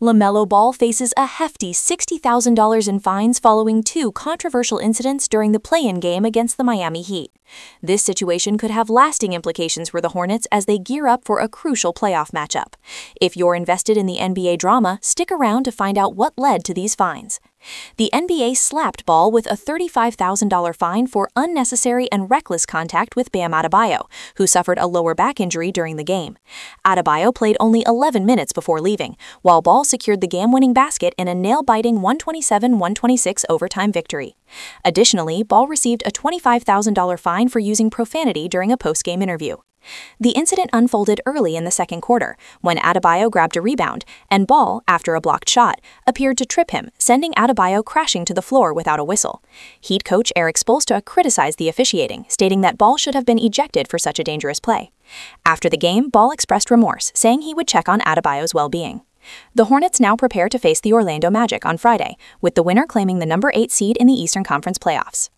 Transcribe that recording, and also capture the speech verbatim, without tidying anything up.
LaMelo Ball faces a hefty sixty thousand dollars in fines following two controversial incidents during the play-in game against the Miami Heat. This situation could have lasting implications for the Hornets as they gear up for a crucial playoff matchup. If you're invested in the N B A drama, stick around to find out what led to these fines. The N B A slapped Ball with a thirty-five thousand dollars fine for unnecessary and reckless contact with Bam Adebayo, who suffered a lower back injury during the game. Adebayo played only eleven minutes before leaving, while Ball secured the game-winning basket in a nail-biting one twenty-seven one twenty-six overtime victory. Additionally, Ball received a twenty-five thousand dollars fine for using profanity during a post-game interview. The incident unfolded early in the second quarter, when Adebayo grabbed a rebound, and Ball, after a blocked shot, appeared to trip him, sending Adebayo crashing to the floor without a whistle. Heat coach Erik Spoelstra criticized the officiating, stating that Ball should have been ejected for such a dangerous play. After the game, Ball expressed remorse, saying he would check on Adebayo's well-being. The Hornets now prepare to face the Orlando Magic on Friday, with the winner claiming the number eight seed in the Eastern Conference playoffs.